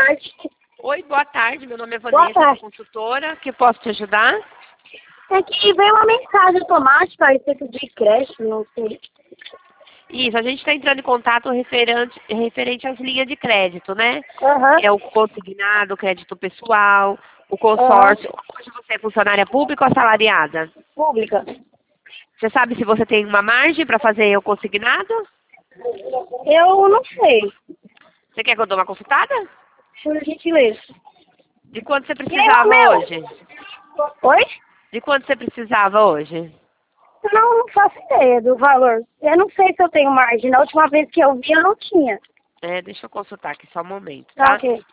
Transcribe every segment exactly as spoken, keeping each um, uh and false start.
tarde. Oi, boa tarde. Meu nome é Boa Vanessa, tarde. sou consultora. Que posso te ajudar? É que veio uma mensagem automática a respeito de creche, não sei. Isso, a gente está entrando em contato referente, referente às linhas de crédito, né? Aham. É o consignado, o crédito pessoal, o Aham. consórcio. Hoje você é funcionária pública ou assalariada? Pública. Você sabe se você tem uma margem para fazer o consignado? Eu não sei. Você quer que eu dê uma consultada? Por gentileza. De quanto você E aí, precisava meu? hoje? Oi? De quanto você precisava hoje? Eu não, não faço ideia do valor. Eu não sei se eu tenho margem. Na última vez que eu vi, eu não tinha. É, deixa eu consultar aqui só um momento, Tá, tá? ok.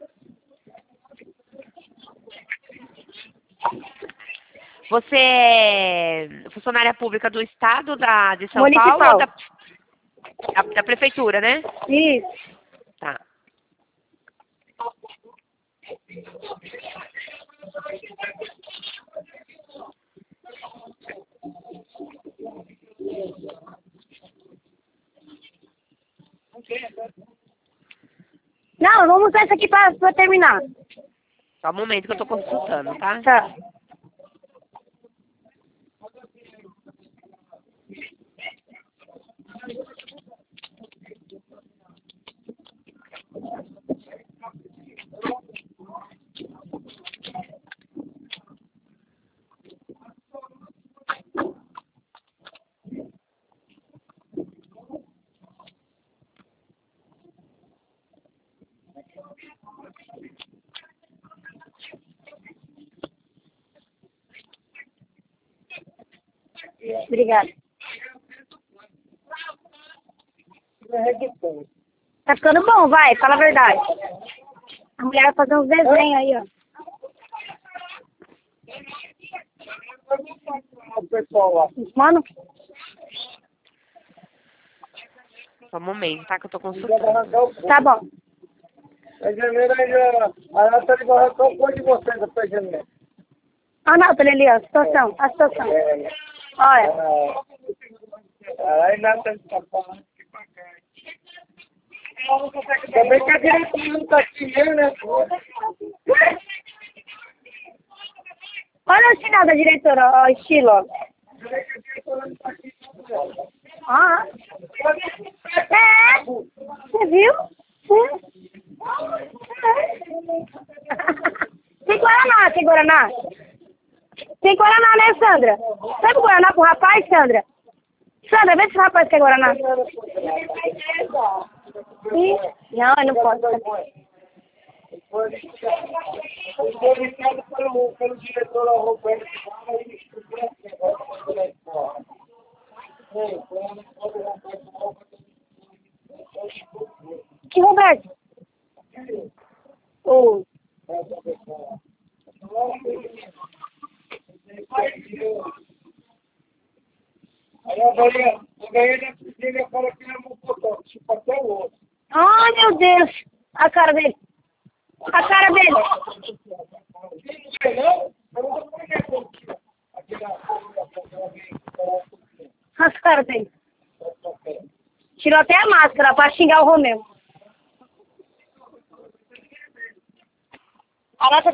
Você é funcionária pública do Estado, da, de São Paulo ou Municipal. da, da, da Prefeitura, né? Isso. Tá. Não, vamos usar isso aqui pra, pra terminar. Só um momento que eu tô consultando, tá? Tá. Obrigada. Tá ficando bom, vai, fala a verdade. A mulher vai fazer uns desenhos aí, ó. Mano, Só um momento, tá? Que eu tô consultando. tá bom. Anota ele ali, ó, a situação, a situação. Olha, Também que a diretora não tá aqui, né? olha o sinal da diretora, ó, o estilo, ó. Ah, é, você viu? É. Tem Guaraná, tem Guaraná? Tem Guaraná, né, Sandra? Sabe o Guaraná pro rapaz, Sandra? Sandra, vê se o rapaz quer Guaraná. Ih, não, eu não posso. Pelo diretor Roberto, Que Roberto? Ô. aí a velha, a velha ele fala que ele é um potão, tipo até o outro. Ai, meu Deus. A cara dele. A cara dele. A cara dele. Tirou até a máscara pra xingar o Romeu. A nossa